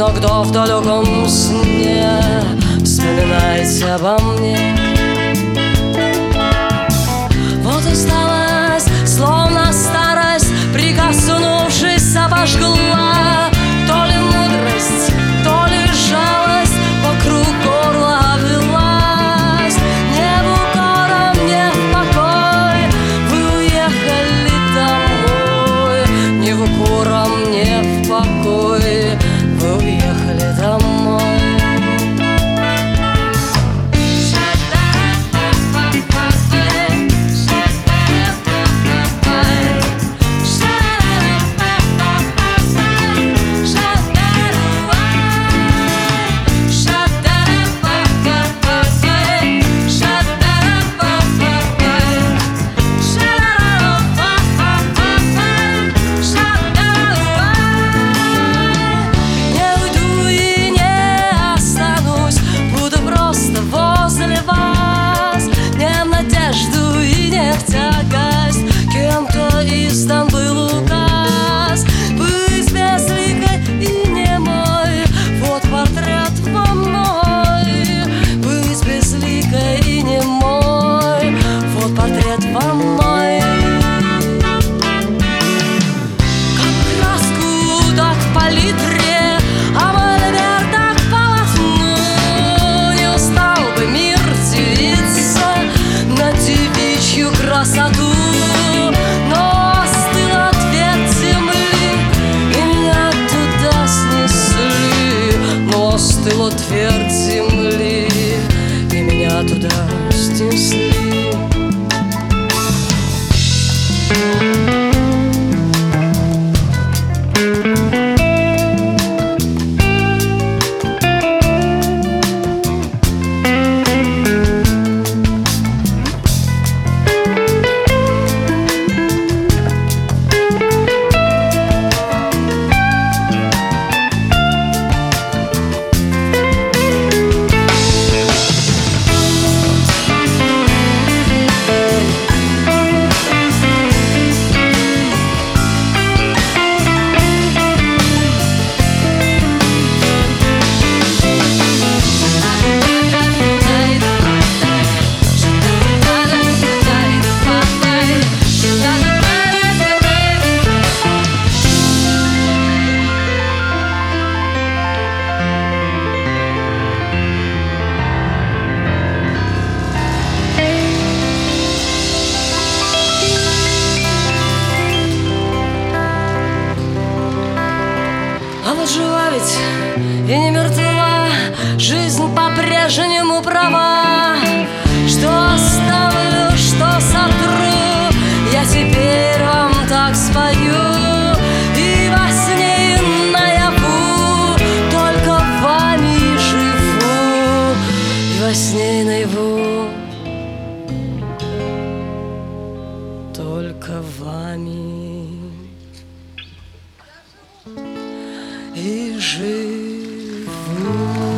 Кто в далеком сне вспоминайте обо мне. Вот осталась, словно старость, прикоснувшись, обожгла. То ли мудрость, то ли жалость вокруг горла обвелась. Не в укором, не в покой вы уехали домой. Не в укором, не в покой вы уехали домой. Кем-то издан был указ быть безликой и немой. Вот портрет вам мой. Быть безликой и немой. Вот портрет вам мой. Как краску дать в палитре, а мольберт так полотну. Не устал бы мир дивиться на девичью красоту. Стыла твердь земли, и меня туда снесли. А вот жива ведь и не мертва, жизнь по-прежнему права. Что оставлю, что сотру, я теперь вам так спою. И во сне, и наяву только вами живу. И во сне, и наяву только вами и живу.